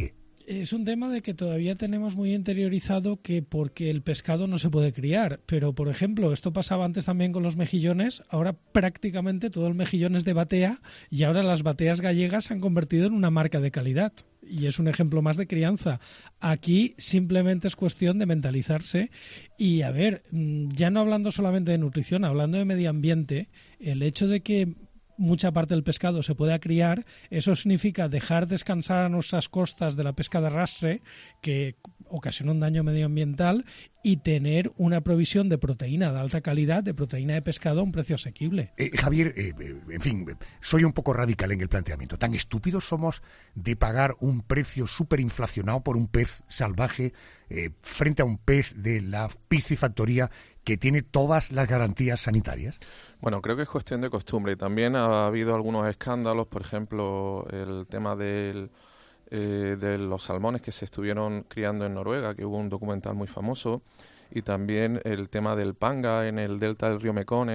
Es un tema de que todavía tenemos muy interiorizado que porque el pescado no se puede criar, pero por ejemplo, esto pasaba antes también con los mejillones, ahora prácticamente todo el mejillón es de batea y ahora las bateas gallegas se han convertido en una marca de calidad y es un ejemplo más de crianza. Aquí simplemente es cuestión de mentalizarse y a ver, ya no hablando solamente de nutrición, hablando de medio ambiente, el hecho de que mucha parte del pescado se pueda criar, eso significa dejar descansar a nuestras costas de la pesca de arrastre, que ocasiona un daño medioambiental, y tener una provisión de proteína de alta calidad, de proteína de pescado a un precio asequible. Javier, en fin, soy un poco radical en el planteamiento. ¿Tan estúpidos somos de pagar un precio superinflacionado por un pez salvaje frente a un pez de la piscifactoría que tiene todas las garantías sanitarias? Bueno, creo que es cuestión de costumbre. También ha habido algunos escándalos, por ejemplo, el tema de los salmones que se estuvieron criando en Noruega, que hubo un documental muy famoso, y también el tema del panga en el delta del río Mekong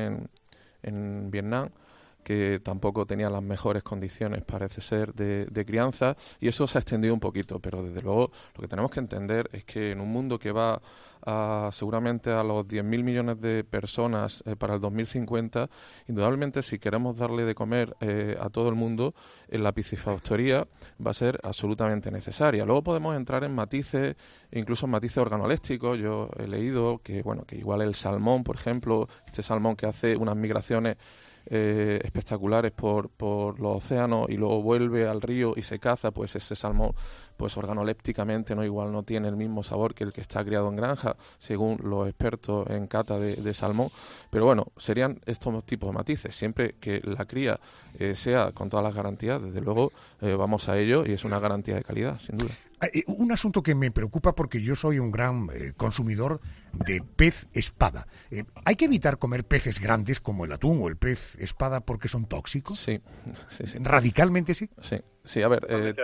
en Vietnam, que tampoco tenía las mejores condiciones, parece ser, de crianza, y eso se ha extendido un poquito, pero desde luego lo que tenemos que entender es que en un mundo que va seguramente a los 10.000 millones de personas para el 2050, indudablemente si queremos darle de comer a todo el mundo, la piscifactoría va a ser absolutamente necesaria. Luego podemos entrar en matices, incluso en matices organolécticos. Yo he leído que, bueno, que igual el salmón, por ejemplo, este salmón que hace unas migraciones espectaculares por los océanos y luego vuelve al río y se caza, pues ese salmón, pues organolépticamente igual no tiene el mismo sabor que el que está criado en granja, según los expertos en cata de salmón. Pero bueno, serían estos tipos de matices. Siempre que la cría sea con todas las garantías, desde luego vamos a ello, y es una garantía de calidad, sin duda. Un asunto que me preocupa porque yo soy un gran consumidor de pez espada. ¿Hay que evitar comer peces grandes como el atún o el pez espada porque son tóxicos? Sí. ¿Radicalmente sí? Sí, a ver,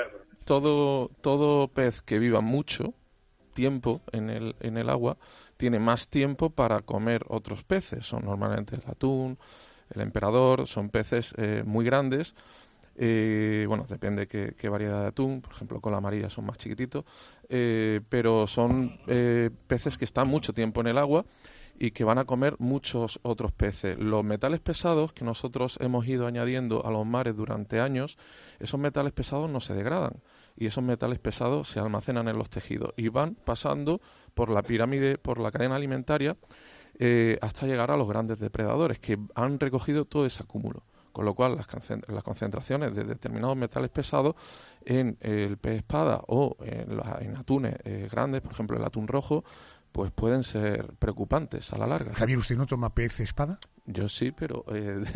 todo pez que viva mucho tiempo en el agua tiene más tiempo para comer otros peces. Son normalmente el atún, el emperador, son peces muy grandes. Bueno, depende qué variedad de atún, por ejemplo, con la amarilla son más chiquititos, pero son peces que están mucho tiempo en el agua y que van a comer muchos otros peces. Los metales pesados que nosotros hemos ido añadiendo a los mares durante años, esos metales pesados no se degradan y esos metales pesados se almacenan en los tejidos y van pasando por la pirámide, por la cadena alimentaria, hasta llegar a los grandes depredadores que han recogido todo ese acúmulo. Con lo cual las concentraciones de determinados metales pesados en el pez espada o en atunes grandes, por ejemplo el atún rojo, pues pueden ser preocupantes a la larga. Javier, ¿usted no toma pez espada? Yo sí, pero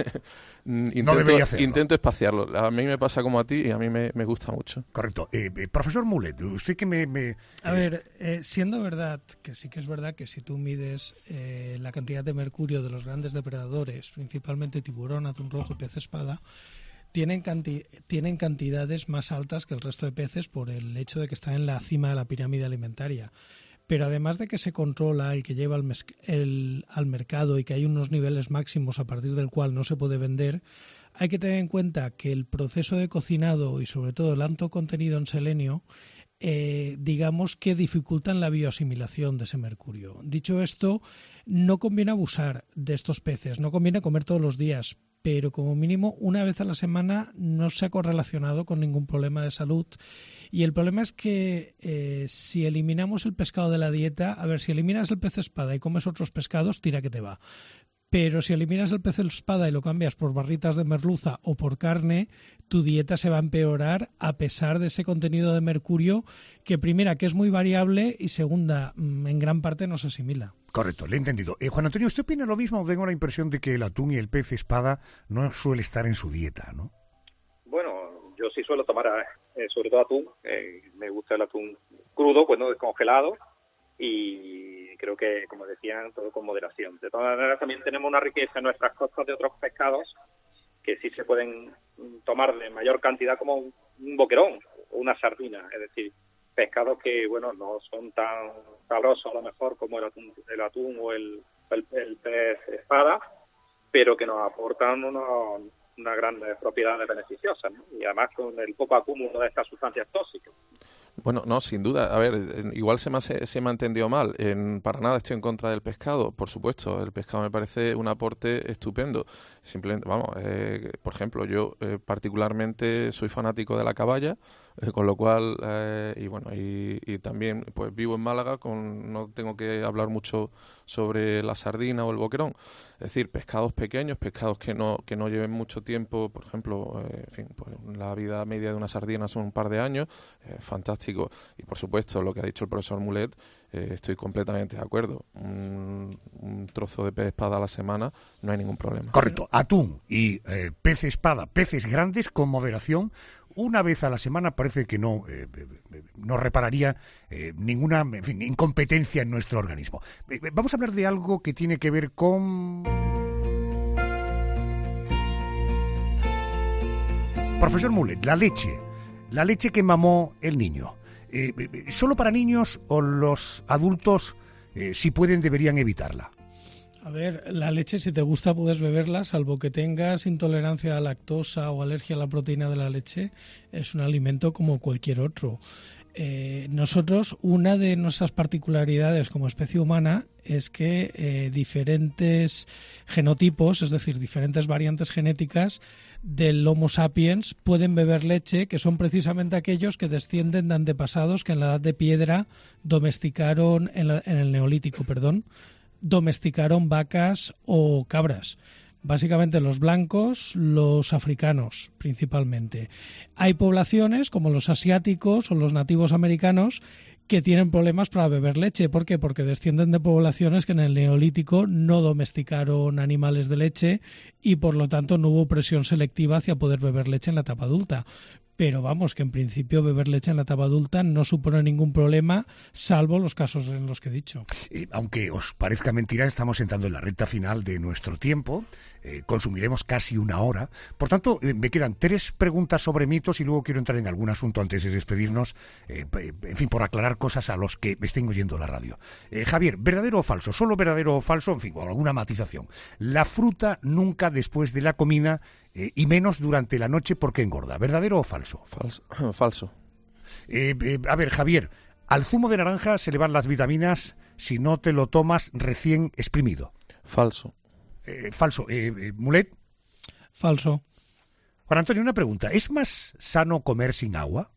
no debería hacerlo. Intento espaciarlo. A mí me pasa como a ti y a mí me gusta mucho. Correcto. Profesor Mulet, usted que A ver, siendo verdad, que sí que es verdad que si tú mides la cantidad de mercurio de los grandes depredadores, principalmente tiburón, atún rojo y pez espada, tienen cantidades más altas que el resto de peces por el hecho de que están en la cima de la pirámide alimentaria. Pero además de que se controla el que lleva al mercado y que hay unos niveles máximos a partir del cual no se puede vender, hay que tener en cuenta que el proceso de cocinado y sobre todo el alto contenido en selenio, digamos que dificultan la bioasimilación de ese mercurio. Dicho esto, no conviene abusar de estos peces, no conviene comer todos los días, pero como mínimo una vez a la semana no se ha correlacionado con ningún problema de salud. Y el problema es que si eliminamos el pescado de la dieta, a ver, si eliminas el pez espada y comes otros pescados, tira que te va. Pero si eliminas el pez espada y lo cambias por barritas de merluza o por carne, tu dieta se va a empeorar a pesar de ese contenido de mercurio que, primera, que es muy variable y segunda, en gran parte no se asimila. Correcto, le he entendido. Juan Antonio, ¿usted opina lo mismo o tengo la impresión de que el atún y el pez espada no suele estar en su dieta, no? Bueno, yo sí suelo tomar sobre todo atún. Me gusta el atún crudo, bueno, descongelado. Y creo que, como decían, todo con moderación. De todas maneras, también tenemos una riqueza en nuestras costas de otros pescados que sí se pueden tomar de mayor cantidad, como un boquerón o una sardina. Es decir, pescados que, bueno, no son tan sabrosos a lo mejor como el atún o el pez espada, pero que nos aportan unas grandes propiedades beneficiosas, ¿no? Y además con el poco acúmulo de estas sustancias tóxicas. Bueno, no, sin duda. A ver, igual se me ha entendido mal. Para nada estoy en contra del pescado, por supuesto. El pescado me parece un aporte estupendo. Simplemente, vamos, por ejemplo, yo particularmente soy fanático de la caballa, con lo cual, y también pues vivo en Málaga, no tengo que hablar mucho sobre la sardina o el boquerón. Es decir, pescados pequeños, pescados que no lleven mucho tiempo, por ejemplo, pues la vida media de una sardina son un par de años, fantástico. Y por supuesto, lo que ha dicho el profesor Mulet, estoy completamente de acuerdo. Un trozo de pez espada a la semana, no hay ningún problema. Correcto, atún y pez espada, peces grandes con moderación. Una vez a la semana parece que no repararía ninguna incompetencia en nuestro organismo. Vamos a hablar de algo que tiene que ver con... Profesor Mulet, la leche que mamó el niño. ¿Solo para niños o los adultos, si pueden, deberían evitarla? A ver, la leche, si te gusta, puedes beberla, salvo que tengas intolerancia a la lactosa o alergia a la proteína de la leche. Es un alimento como cualquier otro. Nosotros, una de nuestras particularidades como especie humana es que diferentes genotipos, es decir, diferentes variantes genéticas del Homo sapiens pueden beber leche, que son precisamente aquellos que descienden de antepasados que en la Edad de Piedra domesticaron, en el Neolítico, domesticaron vacas o cabras. Básicamente los blancos, los africanos principalmente. Hay poblaciones como los asiáticos o los nativos americanos que tienen problemas para beber leche. ¿Por qué? Porque descienden de poblaciones que en el Neolítico no domesticaron animales de leche y por lo tanto no hubo presión selectiva hacia poder beber leche en la etapa adulta. Pero vamos, que en principio beber leche en la etapa adulta no supone ningún problema, salvo los casos en los que he dicho. Aunque os parezca mentira, estamos entrando en la recta final de nuestro tiempo. Consumiremos casi una hora. Por tanto, me quedan 3 preguntas sobre mitos y luego quiero entrar en algún asunto antes de despedirnos, por aclarar cosas a los que me estén oyendo la radio. Javier, ¿verdadero o falso? ¿Solo verdadero o falso? O alguna matización. La fruta nunca después de la comida y menos durante la noche porque engorda. ¿Verdadero o falso? Falso. A ver, Javier, al zumo de naranja se le van las vitaminas si no te lo tomas recién exprimido. Falso. Falso. Mulet. Falso. Juan Antonio, una pregunta. ¿Es más sano comer sin agua?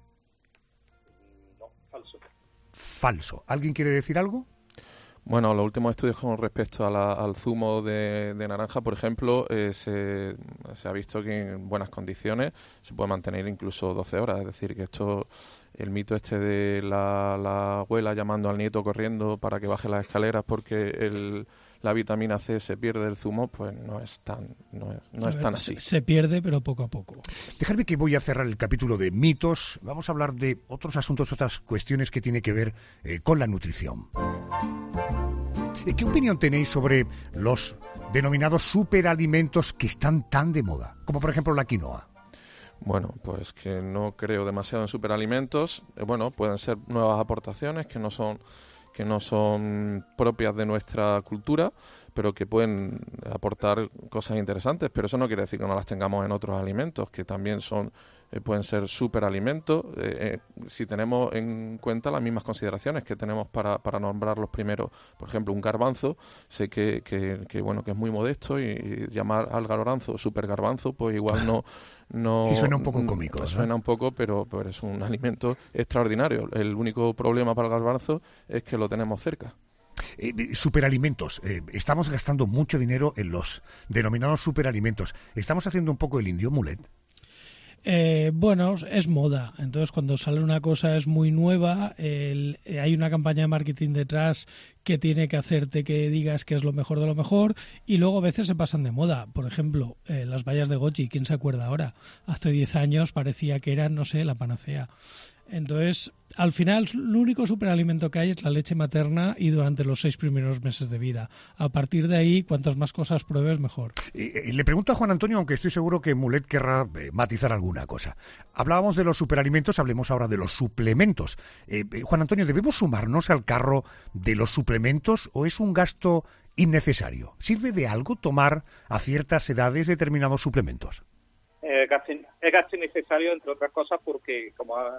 No, falso. Falso. ¿Alguien quiere decir algo? Bueno, los últimos estudios con respecto al zumo de naranja, por ejemplo, se ha visto que en buenas condiciones se puede mantener incluso 12 horas. Es decir, que el mito de la abuela llamando al nieto corriendo para que baje las escaleras porque la vitamina C se pierde del zumo, pues no es tan así. Se pierde, pero poco a poco. Dejadme que voy a cerrar el capítulo de mitos. Vamos a hablar de otros asuntos, otras cuestiones que tienen que ver con la nutrición. ¿Qué opinión tenéis sobre los denominados superalimentos que están tan de moda? Como por ejemplo la quinoa. Bueno, pues que no creo demasiado en superalimentos. Pueden ser nuevas aportaciones que no son propias de nuestra cultura, pero que pueden aportar cosas interesantes. Pero eso no quiere decir que no las tengamos en otros alimentos, que también pueden ser superalimentos, si tenemos en cuenta las mismas consideraciones que tenemos para nombrar los primeros. Por ejemplo, un garbanzo, sé que es muy modesto y llamar al garbanzo supergarbanzo, pues igual no sí, suena un poco cómico, ¿no? Suena un poco, pero es un alimento extraordinario. El único problema para el garbanzo es que lo tenemos cerca. Superalimentos. Estamos gastando mucho dinero en los denominados superalimentos. ¿Estamos haciendo un poco el indio, Mulet? Es moda. Entonces, cuando sale una cosa es muy nueva, hay una campaña de marketing detrás que tiene que hacerte que digas que es lo mejor de lo mejor, y luego a veces se pasan de moda. Por ejemplo, las bayas de goji, ¿quién se acuerda ahora? Hace 10 años parecía que eran, la panacea. Entonces, al final, el único superalimento que hay es la leche materna y durante los 6 primeros meses de vida. A partir de ahí, cuantas más cosas pruebes, mejor. Le pregunto a Juan Antonio, aunque estoy seguro que Mulet querrá matizar alguna cosa. Hablábamos de los superalimentos, hablemos ahora de los suplementos. Juan Antonio, ¿debemos sumarnos al carro de los suplementos o es un gasto innecesario? ¿Sirve de algo tomar a ciertas edades determinados suplementos? Es gasto innecesario, entre otras cosas, porque como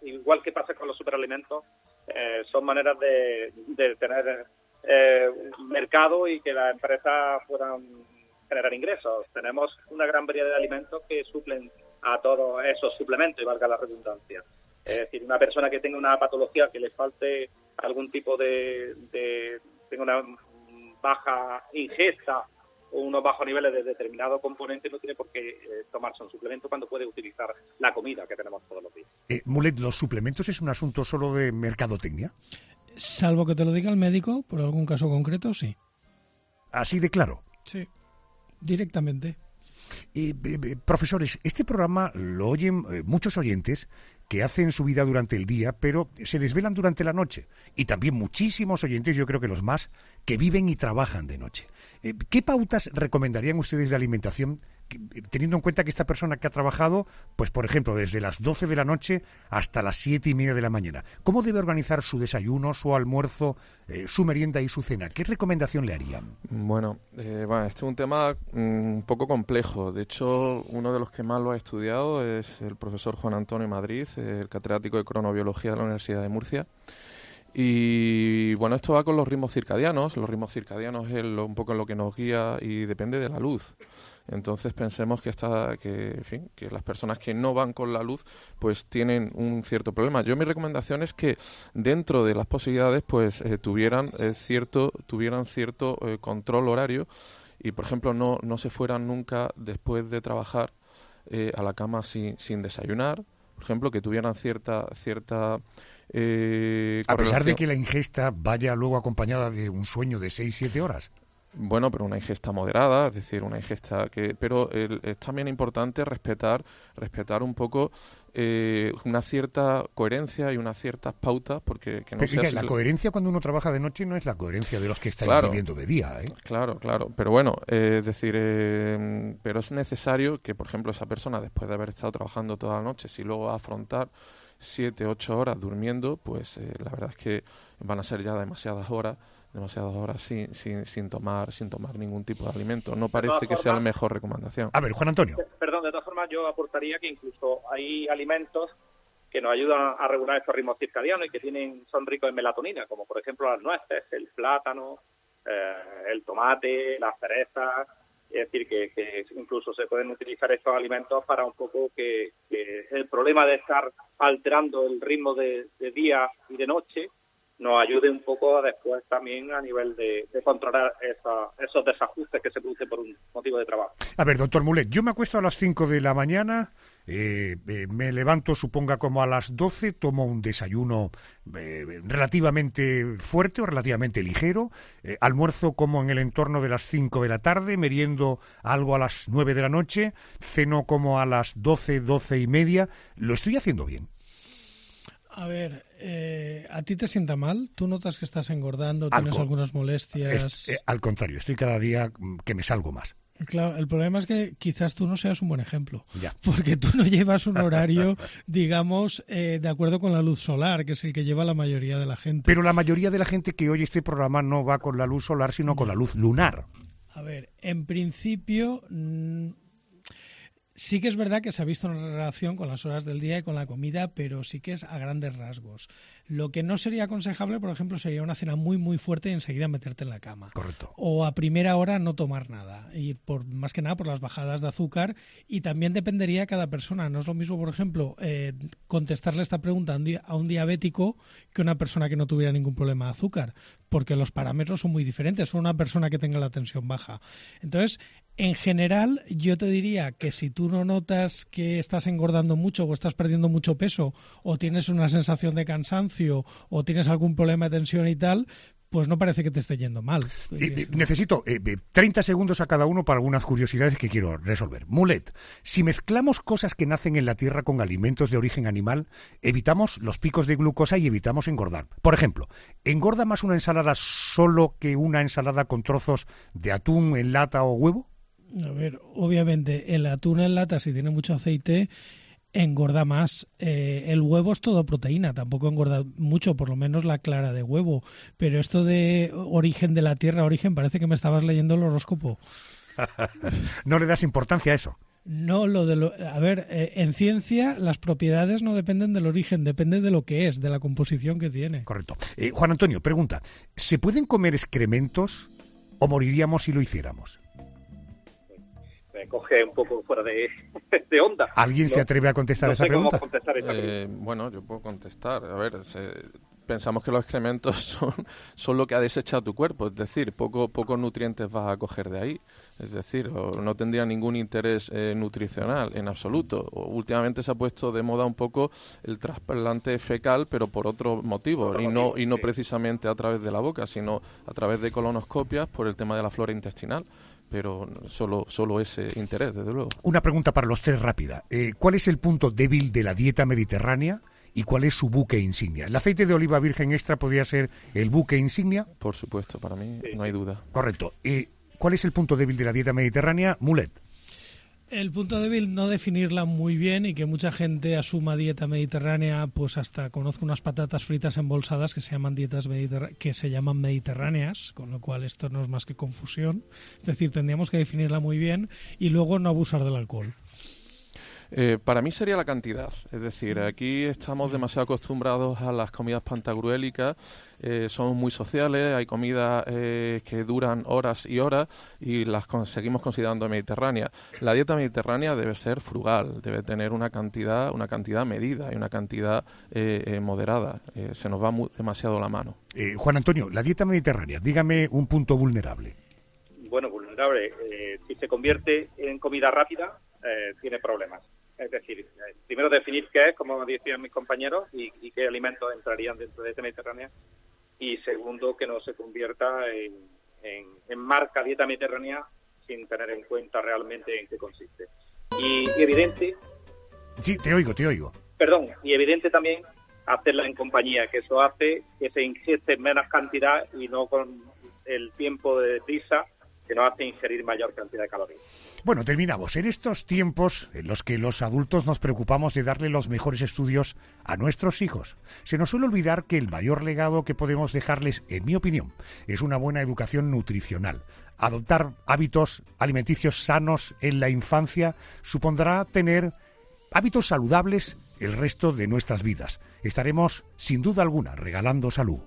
igual que pasa con los superalimentos, son maneras de tener mercado y que las empresas puedan generar ingresos. Tenemos una gran variedad de alimentos que suplen a todos esos suplementos, y valga la redundancia. Es decir, una persona que tenga una patología, que le falte algún tipo tenga una baja ingesta o unos bajos niveles de determinado componente, no tiene por qué tomarse un suplemento cuando puede utilizar la comida que tenemos todos los días. Mulet, ¿los suplementos es un asunto solo de mercadotecnia? Salvo que te lo diga el médico, por algún caso concreto, sí. Así de claro. Sí, directamente. Profesores, este programa lo oyen muchos oyentes que hacen su vida durante el día, pero se desvelan durante la noche. Y también muchísimos oyentes, yo creo que los más, que viven y trabajan de noche. ¿Qué pautas recomendarían ustedes de alimentación, teniendo en cuenta que esta persona que ha trabajado, pues por ejemplo, desde las 12 de la noche hasta las 7:30 de la mañana? ¿Cómo debe organizar su desayuno, su almuerzo, su merienda y su cena? ¿Qué recomendación le harían? Bueno, este es un tema un poco complejo. De hecho, uno de los que más lo ha estudiado es el profesor Juan Antonio Madrid, el catedrático de cronobiología de la Universidad de Murcia. Y bueno, esto va con los ritmos circadianos. Los ritmos circadianos es un poco lo que nos guía y depende de la luz. Entonces pensemos que las personas que no van con la luz pues tienen un cierto problema. Yo mi recomendación es que dentro de las posibilidades pues tuvieran cierto control horario y por ejemplo no se fueran nunca después de trabajar a la cama sin desayunar. Por ejemplo, que tuvieran cierta a pesar de que la ingesta vaya luego acompañada de un sueño de 6-7 horas. Bueno, pero una ingesta moderada, es decir, una ingesta pero es también importante respetar un poco una cierta coherencia y unas ciertas pautas, porque que no pero sea... La coherencia cuando uno trabaja de noche no es la coherencia de los que estáis viviendo de día, ¿eh? Claro, pero bueno, es decir, pero es necesario que, por ejemplo, esa persona, después de haber estado trabajando toda la noche, si luego va a afrontar 7-8 horas durmiendo, pues la verdad es que van a ser ya demasiadas horas sin tomar ningún tipo de alimento. No parece que sea la mejor recomendación. A ver, Juan Antonio. Perdón, de todas formas yo aportaría que incluso hay alimentos que nos ayudan a regular estos ritmos circadianos y que son ricos en melatonina, como por ejemplo las nueces, el plátano, el tomate, las cerezas. Es decir, que incluso se pueden utilizar estos alimentos para un poco que el problema de estar alterando el ritmo de día y de noche nos ayude un poco después también a nivel de controlar esos desajustes que se producen por un motivo de trabajo. A ver, doctor Mulet, yo me acuesto a las 5 de la mañana, me levanto suponga como a las 12, tomo un desayuno relativamente fuerte o relativamente ligero, almuerzo como en el entorno de las 5 de la tarde, meriendo algo a las 9 de la noche, ceno como a las 12:30, ¿lo estoy haciendo bien? A ver, ¿a ti te sienta mal? ¿Tú notas que estás engordando? ¿Tienes algunas molestias? Al contrario, estoy cada día que me salgo más. Claro, el problema es que quizás tú no seas un buen ejemplo, ya. Porque tú no llevas un horario, digamos, de acuerdo con la luz solar, que es el que lleva la mayoría de la gente. Pero la mayoría de la gente que oye este programa no va con la luz solar, sino con la luz lunar. A ver, en principio... Sí que es verdad que se ha visto una relación con las horas del día y con la comida, pero sí que es a grandes rasgos. Lo que no sería aconsejable, por ejemplo, sería una cena muy, muy fuerte y enseguida meterte en la cama. Correcto. O a primera hora no tomar nada, y más que nada por las bajadas de azúcar, y también dependería de cada persona. No es lo mismo, por ejemplo, contestarle esta pregunta a un diabético que una persona que no tuviera ningún problema de azúcar, porque los parámetros son muy diferentes. Son una persona que tenga la tensión baja. Entonces, en general, yo te diría que si tú no notas que estás engordando mucho o estás perdiendo mucho peso o tienes una sensación de cansancio o tienes algún problema de tensión y tal, pues no parece que te esté yendo mal. Necesito 30 segundos a cada uno para algunas curiosidades que quiero resolver. Mulet, si mezclamos cosas que nacen en la tierra con alimentos de origen animal, evitamos los picos de glucosa y evitamos engordar. Por ejemplo, ¿engorda más una ensalada solo que una ensalada con trozos de atún en lata o huevo? A ver, obviamente el atún en lata, si tiene mucho aceite, engorda más. El huevo es todo proteína, tampoco engorda mucho, por lo menos la clara de huevo. Pero esto de origen de la tierra, parece que me estabas leyendo el horóscopo. ¿No le das importancia a eso? No, a ver, en ciencia las propiedades no dependen del origen, depende de lo que es, de la composición que tiene. Correcto. Juan Antonio, pregunta, ¿se pueden comer excrementos o moriríamos si lo hiciéramos? Me coge un poco fuera de onda. ¿Alguien se atreve a contestar esa pregunta? Cómo contestar esa pregunta. Bueno, yo puedo contestar. A ver, pensamos que los excrementos son lo que ha desechado tu cuerpo, es decir, pocos nutrientes vas a coger de ahí. Es decir, no tendría ningún interés nutricional en absoluto. Últimamente se ha puesto de moda un poco el trasplante fecal, pero por otro motivo, y no precisamente a través de la boca, sino a través de colonoscopias por el tema de la flora intestinal. Pero solo ese interés, desde luego. Una pregunta para los tres rápida. ¿Cuál es el punto débil de la dieta mediterránea y cuál es su buque insignia? ¿El aceite de oliva virgen extra podría ser el buque insignia? Por supuesto, para mí no hay duda. Correcto. ¿Cuál es el punto débil de la dieta mediterránea? Mulet. El punto débil, no definirla muy bien y que mucha gente asuma dieta mediterránea, pues hasta conozco unas patatas fritas embolsadas que se llaman mediterráneas, con lo cual esto no es más que confusión. Es decir, tendríamos que definirla muy bien y luego no abusar del alcohol. Para mí sería la cantidad, es decir, aquí estamos demasiado acostumbrados a las comidas pantagruélicas, somos muy sociales, hay comidas que duran horas y horas y las seguimos considerando mediterráneas. La dieta mediterránea debe ser frugal, debe tener una cantidad medida y una cantidad moderada, se nos va demasiado la mano. Juan Antonio, la dieta mediterránea, dígame un punto vulnerable. Bueno, vulnerable, si se convierte en comida rápida, tiene problemas. Es decir, primero definir qué es, como decían mis compañeros, y qué alimentos entrarían dentro de esta mediterránea. Y segundo, que no se convierta en marca dieta mediterránea sin tener en cuenta realmente en qué consiste. Y evidente... Sí, te oigo. Perdón, y evidente también hacerla en compañía, que eso hace que se ingiere en menos cantidad y no con el tiempo de prisa, que nos hace ingerir mayor cantidad de calorías. Bueno, terminamos. En estos tiempos en los que los adultos nos preocupamos de darle los mejores estudios a nuestros hijos, se nos suele olvidar que el mayor legado que podemos dejarles, en mi opinión, es una buena educación nutricional. Adoptar hábitos alimenticios sanos en la infancia supondrá tener hábitos saludables el resto de nuestras vidas. Estaremos, sin duda alguna, regalando salud.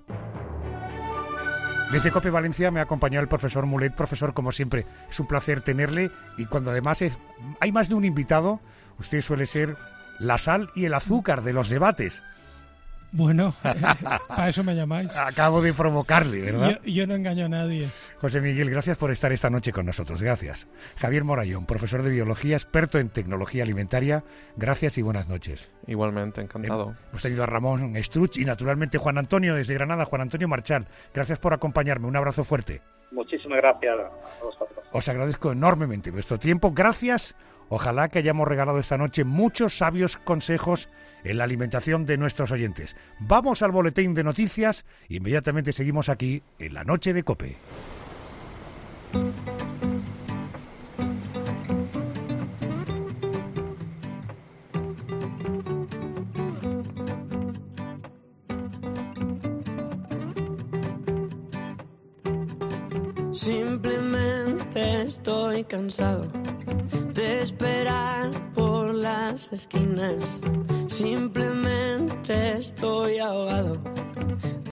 Desde COPE Valencia me ha acompañado el profesor Mulet. Profesor, como siempre, es un placer tenerle y cuando además hay más de un invitado, usted suele ser la sal y el azúcar de los debates. Bueno, a eso me llamáis. Acabo de provocarle, ¿verdad? Yo no engaño a nadie. José Miguel, gracias por estar esta noche con nosotros. Gracias. Javier Morayón, profesor de biología, experto en tecnología alimentaria. Gracias y buenas noches. Igualmente, encantado. Hemos tenido a Ramón Estruch y naturalmente Juan Antonio desde Granada, Juan Antonio Marchal. Gracias por acompañarme. Un abrazo fuerte. Muchísimas gracias a vosotros. Os agradezco enormemente vuestro tiempo. Gracias. Ojalá que hayamos regalado esta noche muchos sabios consejos en la alimentación de nuestros oyentes. Vamos al boletín de noticias e inmediatamente seguimos aquí en la noche de COPE. Simplemente estoy cansado de esperar por las esquinas. Simplemente estoy ahogado